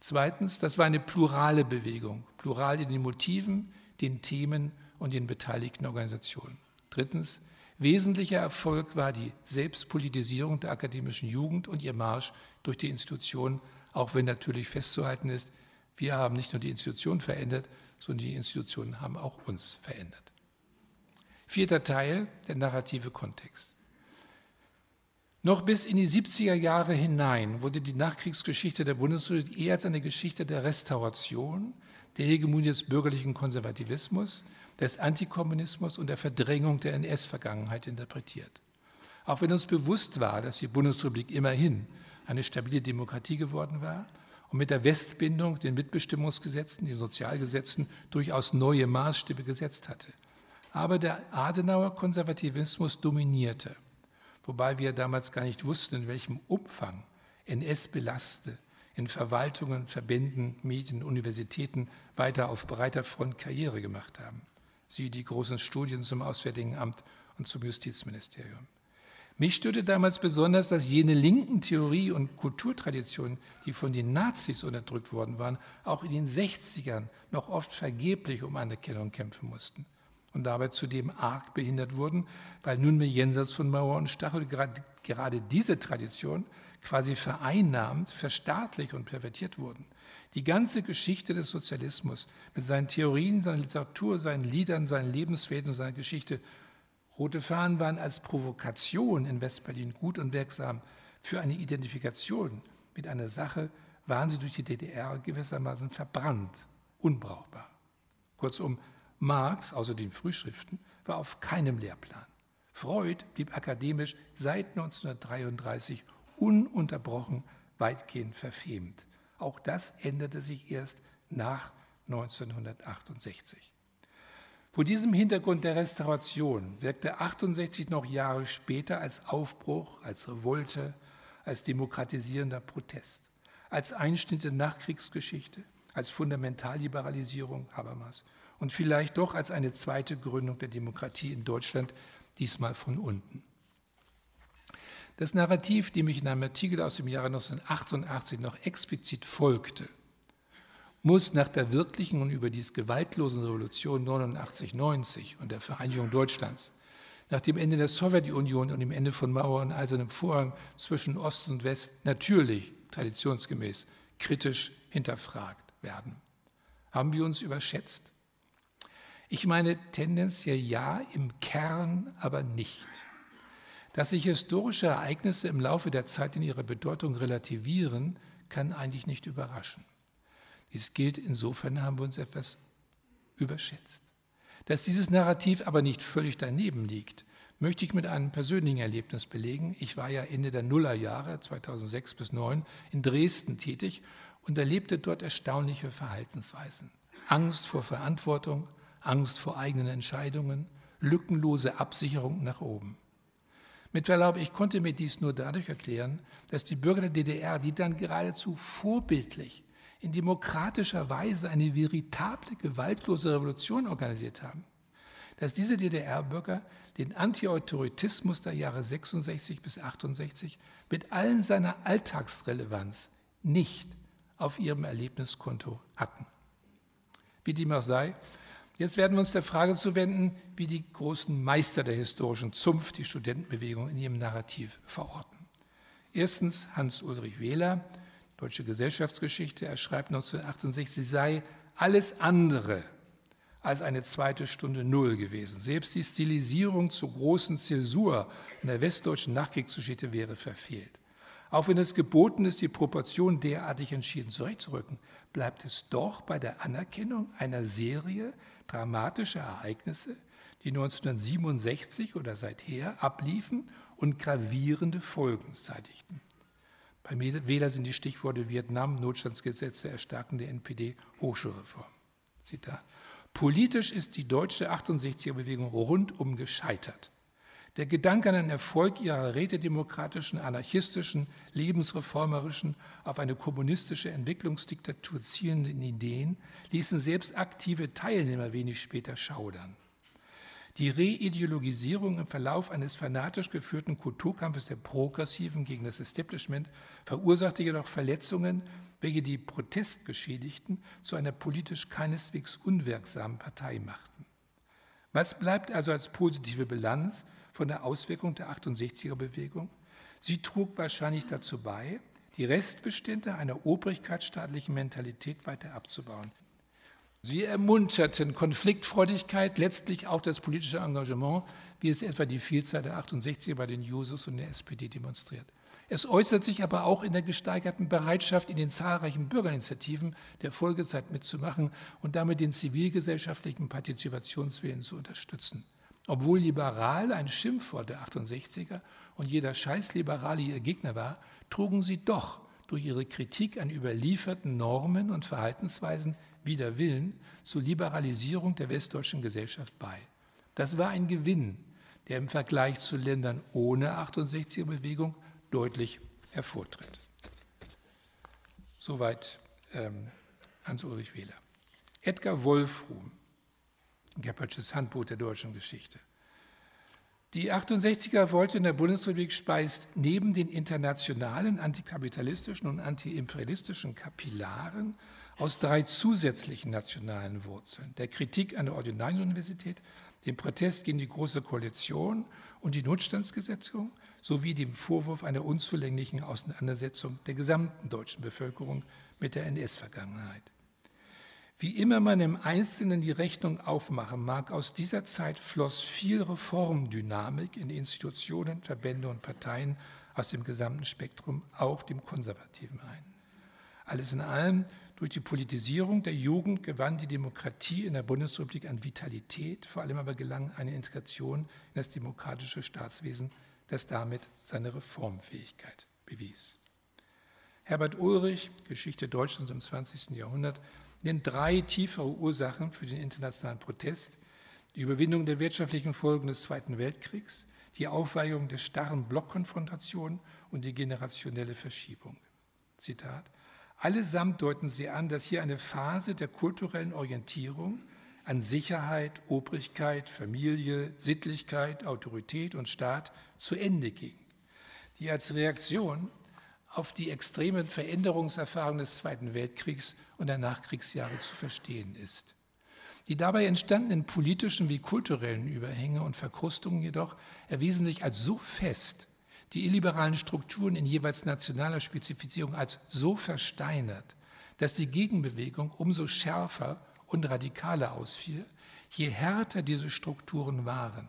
Zweitens, das war eine plurale Bewegung, plural in den Motiven, den Themen und den beteiligten Organisationen. Drittens, wesentlicher Erfolg war die Selbstpolitisierung der akademischen Jugend und ihr Marsch durch die Institutionen, auch wenn natürlich festzuhalten ist, wir haben nicht nur die Institutionen verändert, sondern die Institutionen haben auch uns verändert. Vierter Teil, der narrative Kontext. Noch bis in die 70er Jahre hinein wurde die Nachkriegsgeschichte der Bundesrepublik eher als eine Geschichte der Restauration, der Hegemonie des bürgerlichen Konservativismus, des Antikommunismus und der Verdrängung der NS-Vergangenheit interpretiert. Auch wenn uns bewusst war, dass die Bundesrepublik immerhin eine stabile Demokratie geworden war und mit der Westbindung, den Mitbestimmungsgesetzen, den Sozialgesetzen durchaus neue Maßstäbe gesetzt hatte. Aber der Adenauer Konservativismus dominierte, wobei wir damals gar nicht wussten, in welchem Umfang NS-Belastete in Verwaltungen, Verbänden, Medien, Universitäten weiter auf breiter Front Karriere gemacht haben. Siehe die großen Studien zum Auswärtigen Amt und zum Justizministerium. Mich störte damals besonders, dass jene linken Theorie- und Kulturtraditionen, die von den Nazis unterdrückt worden waren, auch in den 60ern noch oft vergeblich um Anerkennung kämpfen mussten und dabei zudem arg behindert wurden, weil nunmehr jenseits von Mauer und Stachel gerade diese Tradition quasi vereinnahmt, verstaatlicht und pervertiert wurden. Die ganze Geschichte des Sozialismus mit seinen Theorien, seiner Literatur, seinen Liedern, seinen Lebenswelten und seiner Geschichte. Rote Fahnen waren als Provokation in Westberlin gut und wirksam. Für eine Identifikation mit einer Sache waren sie durch die DDR gewissermaßen verbrannt, unbrauchbar. Kurzum, Marx, außer den Frühschriften, war auf keinem Lehrplan. Freud blieb akademisch seit 1933 ununterbrochen weitgehend verfemt. Auch das änderte sich erst nach 1968. Vor diesem Hintergrund der Restauration wirkte 68 noch Jahre später als Aufbruch, als Revolte, als demokratisierender Protest, als Einschnitt in Nachkriegsgeschichte, als Fundamentalliberalisierung Habermas und vielleicht doch als eine zweite Gründung der Demokratie in Deutschland, diesmal von unten. Das Narrativ, dem ich in einem Artikel aus dem Jahre 1988 noch explizit folgte, muss nach der wirklichen und überdies gewaltlosen Revolution 89-90 und der Vereinigung Deutschlands, nach dem Ende der Sowjetunion und dem Ende von Mauer und Eisernem Vorhang zwischen Ost und West natürlich traditionsgemäß kritisch hinterfragt werden. Haben wir uns überschätzt? Ich meine tendenziell ja, im Kern aber nicht. Dass sich historische Ereignisse im Laufe der Zeit in ihrer Bedeutung relativieren, kann eigentlich nicht überraschen. Dies gilt insofern, haben wir uns etwas überschätzt. Dass dieses Narrativ aber nicht völlig daneben liegt, möchte ich mit einem persönlichen Erlebnis belegen. Ich war ja Ende der Nullerjahre, 2006 bis 2009, in Dresden tätig und erlebte dort erstaunliche Verhaltensweisen. Angst vor Verantwortung, Angst vor eigenen Entscheidungen, lückenlose Absicherung nach oben. Mit Verlaub, ich konnte mir dies nur dadurch erklären, dass die Bürger der DDR, die dann geradezu vorbildlich in demokratischer Weise eine veritable, gewaltlose Revolution organisiert haben, dass diese DDR-Bürger den Anti-Autoritismus der Jahre 66 bis 68 mit allen seiner Alltagsrelevanz nicht auf ihrem Erlebniskonto hatten. Wie dem auch sei, jetzt werden wir uns der Frage zuwenden, wie die großen Meister der historischen Zunft die Studentenbewegung in ihrem Narrativ verorten. Erstens Hans-Ulrich Wehler, Deutsche Gesellschaftsgeschichte. Er schreibt 1968, sie sei alles andere als eine zweite Stunde Null gewesen. Selbst die Stilisierung zur großen Zäsur in der westdeutschen Nachkriegsgeschichte wäre verfehlt. Auch wenn es geboten ist, die Proportionen derartig entschieden zurechtzurücken, bleibt es doch bei der Anerkennung einer Serie dramatischer Ereignisse, die 1967 oder seither abliefen und gravierende Folgen zeitigten. Bei Wähler sind die Stichworte Vietnam, Notstandsgesetze, Erstarken der NPD, Hochschulreform. Zitat. Politisch ist die deutsche 68er-Bewegung rundum gescheitert. Der Gedanke an den Erfolg ihrer rätedemokratischen, anarchistischen, lebensreformerischen, auf eine kommunistische Entwicklungsdiktatur zielenden Ideen ließen selbst aktive Teilnehmer wenig später schaudern. Die Reideologisierung im Verlauf eines fanatisch geführten Kulturkampfes der Progressiven gegen das Establishment verursachte jedoch Verletzungen, welche die Protestgeschädigten zu einer politisch keineswegs unwirksamen Partei machten. Was bleibt also als positive Bilanz von der Auswirkung der 68er-Bewegung? Sie trug wahrscheinlich dazu bei, die Restbestände einer obrigkeitsstaatlichen Mentalität weiter abzubauen. Sie ermunterten Konfliktfreudigkeit, letztlich auch das politische Engagement, wie es etwa die Vielzahl der 68er bei den Jusos und der SPD demonstriert. Es äußert sich aber auch in der gesteigerten Bereitschaft, in den zahlreichen Bürgerinitiativen der Folgezeit mitzumachen und damit den zivilgesellschaftlichen Partizipationswillen zu unterstützen. Obwohl liberal ein Schimpfwort der 68er und jeder Scheißliberale ihr Gegner war, trugen sie doch durch ihre Kritik an überlieferten Normen und Verhaltensweisen wider Willen zur Liberalisierung der westdeutschen Gesellschaft bei. Das war ein Gewinn, der im Vergleich zu Ländern ohne 68er-Bewegung deutlich hervortritt. Soweit Hans-Ulrich Wehler. Edgar Wolfruhm, Gebhardsches Handbuch der deutschen Geschichte. Die 68er Revolte in der Bundesrepublik speist neben den internationalen antikapitalistischen und antiimperialistischen Kapillaren aus 3 zusätzlichen nationalen Wurzeln: der Kritik an der Ordinarienuniversität, dem Protest gegen die Große Koalition und die Notstandsgesetzgebung sowie dem Vorwurf einer unzulänglichen Auseinandersetzung der gesamten deutschen Bevölkerung mit der NS-Vergangenheit. Wie immer man im Einzelnen die Rechnung aufmachen mag, aus dieser Zeit floss viel Reformdynamik in Institutionen, Verbände und Parteien aus dem gesamten Spektrum, auch dem Konservativen, ein. Alles in allem, durch die Politisierung der Jugend gewann die Demokratie in der Bundesrepublik an Vitalität, vor allem aber gelang eine Integration in das demokratische Staatswesen, das damit seine Reformfähigkeit bewies. Herbert Ulrich, Geschichte Deutschlands im 20. Jahrhundert, nennt 3 tiefere Ursachen für den internationalen Protest: die Überwindung der wirtschaftlichen Folgen des Zweiten Weltkriegs, die Aufweichung der starren Blockkonfrontation und die generationelle Verschiebung. Zitat: Allesamt deuten sie an, dass hier eine Phase der kulturellen Orientierung an Sicherheit, Obrigkeit, Familie, Sittlichkeit, Autorität und Staat zu Ende ging, die als Reaktion auf die extremen Veränderungserfahrungen des Zweiten Weltkriegs und der Nachkriegsjahre zu verstehen ist. Die dabei entstandenen politischen wie kulturellen Überhänge und Verkrustungen jedoch erwiesen sich als so fest, die illiberalen Strukturen in jeweils nationaler Spezifizierung als so versteinert, dass die Gegenbewegung umso schärfer und radikaler ausfiel, je härter diese Strukturen waren.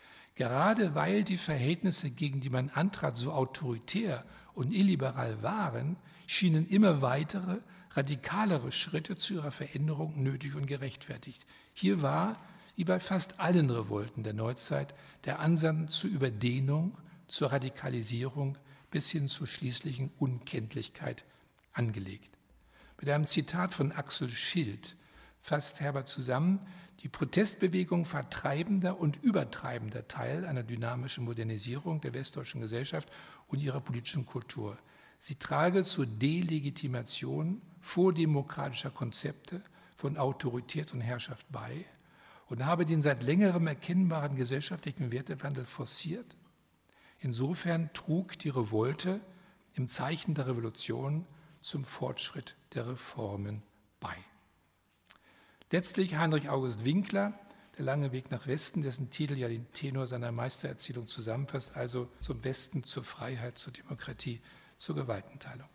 Gerade weil die Verhältnisse, gegen die man antrat, so autoritär und illiberal waren, schienen immer weitere, radikalere Schritte zu ihrer Veränderung nötig und gerechtfertigt. Hier war, wie bei fast allen Revolten der Neuzeit, der Ansatz zur Überdehnung, zur Radikalisierung bis hin zur schließlichen Unkenntlichkeit angelegt. Mit einem Zitat von Axel Schild fasst Herbert zusammen: Die Protestbewegung war treibender und übertreibender Teil einer dynamischen Modernisierung der westdeutschen Gesellschaft und ihrer politischen Kultur. Sie trage zur Delegitimation vordemokratischer Konzepte von Autorität und Herrschaft bei und habe den seit längerem erkennbaren gesellschaftlichen Wertewandel forciert. Insofern trug die Revolte im Zeichen der Revolution zum Fortschritt der Reformen bei. Letztlich Heinrich August Winkler, Der lange Weg nach Westen, dessen Titel ja den Tenor seiner Meistererzählung zusammenfasst, also zum Westen, zur Freiheit, zur Demokratie, zur Gewaltenteilung.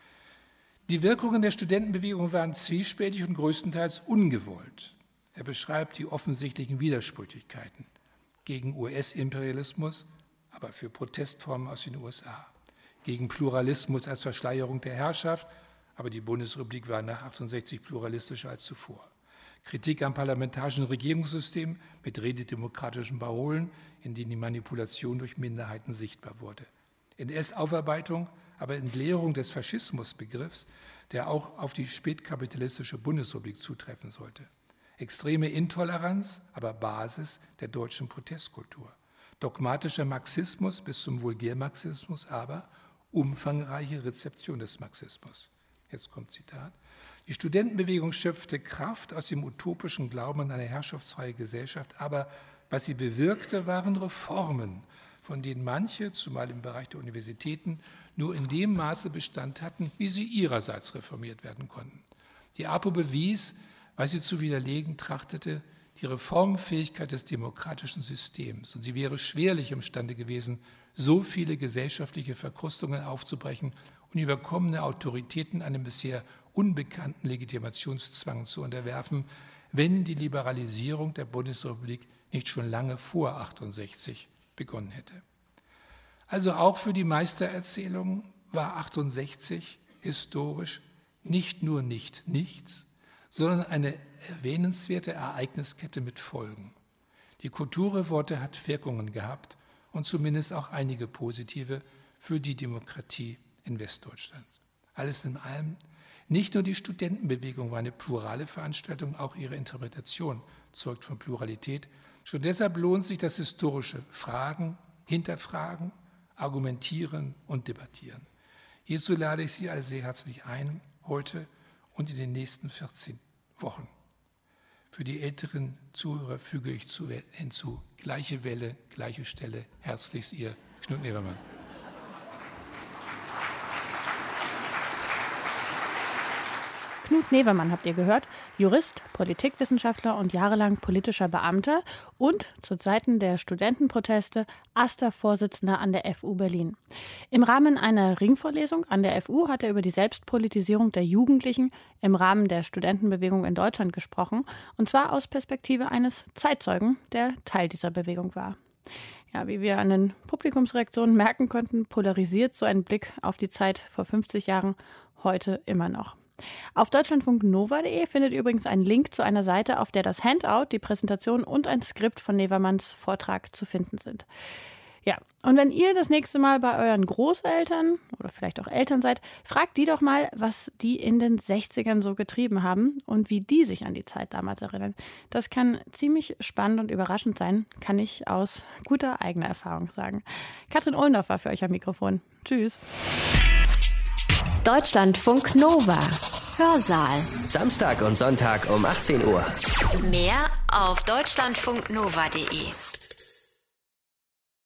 Die Wirkungen der Studentenbewegung waren zwiespältig und größtenteils ungewollt. Er beschreibt die offensichtlichen Widersprüchlichkeiten gegen US-Imperialismus, aber für Protestformen aus den USA, gegen Pluralismus als Verschleierung der Herrschaft, aber die Bundesrepublik war nach 68 pluralistischer als zuvor. Kritik am parlamentarischen Regierungssystem mit rededemokratischen Parolen, in denen die Manipulation durch Minderheiten sichtbar wurde. NS-Aufarbeitung, aber Entleerung des Faschismusbegriffs, der auch auf die spätkapitalistische Bundesrepublik zutreffen sollte. Extreme Intoleranz, aber Basis der deutschen Protestkultur. Dogmatischer Marxismus bis zum Vulgärmarxismus, aber umfangreiche Rezeption des Marxismus. Jetzt kommt Zitat. Die Studentenbewegung schöpfte Kraft aus dem utopischen Glauben an eine herrschaftsfreie Gesellschaft, aber was sie bewirkte, waren Reformen, von denen manche, zumal im Bereich der Universitäten, nur in dem Maße Bestand hatten, wie sie ihrerseits reformiert werden konnten. Die APO bewies, weil sie zu widerlegen trachtete, die Reformfähigkeit des demokratischen Systems. Und sie wäre schwerlich imstande gewesen, so viele gesellschaftliche Verkrustungen aufzubrechen und überkommene Autoritäten einem bisher unbekannten Legitimationszwang zu unterwerfen, wenn die Liberalisierung der Bundesrepublik nicht schon lange vor 68 begonnen hätte. Also auch für die Meistererzählung war 68 historisch nicht nur nicht nichts, sondern eine erwähnenswerte Ereigniskette mit Folgen. Die Kulturrevolte hat Wirkungen gehabt und zumindest auch einige positive für die Demokratie in Westdeutschland. Alles in allem, nicht nur die Studentenbewegung war eine plurale Veranstaltung, auch ihre Interpretation zeugt von Pluralität. Schon deshalb lohnt sich das historische Fragen, Hinterfragen, Argumentieren und Debattieren. Hierzu lade ich Sie alle sehr herzlich ein, heute und in den nächsten 14 Wochen. Für die älteren Zuhörer füge ich hinzu, gleiche Welle, gleiche Stelle. Herzlichst Ihr Knut Nevermann. Knut Nevermann habt ihr gehört, Jurist, Politikwissenschaftler und jahrelang politischer Beamter und zu Zeiten der Studentenproteste AStA-Vorsitzender an der FU Berlin. Im Rahmen einer Ringvorlesung an der FU hat er über die Selbstpolitisierung der Jugendlichen im Rahmen der Studentenbewegung in Deutschland gesprochen, und zwar aus Perspektive eines Zeitzeugen, der Teil dieser Bewegung war. Ja, wie wir an den Publikumsreaktionen merken konnten, polarisiert so ein Blick auf die Zeit vor 50 Jahren heute immer noch. Auf deutschlandfunknova.de findet ihr übrigens einen Link zu einer Seite, auf der das Handout, die Präsentation und ein Skript von Nevermanns Vortrag zu finden sind. Ja, und wenn ihr das nächste Mal bei euren Großeltern oder vielleicht auch Eltern seid, fragt die doch mal, was die in den 60ern so getrieben haben und wie die sich an die Zeit damals erinnern. Das kann ziemlich spannend und überraschend sein, kann ich aus guter eigener Erfahrung sagen. Katrin Ohlendorf war für euch am Mikrofon. Tschüss. Deutschlandfunk Nova. Hörsaal. Samstag und Sonntag um 18 Uhr. Mehr auf deutschlandfunknova.de.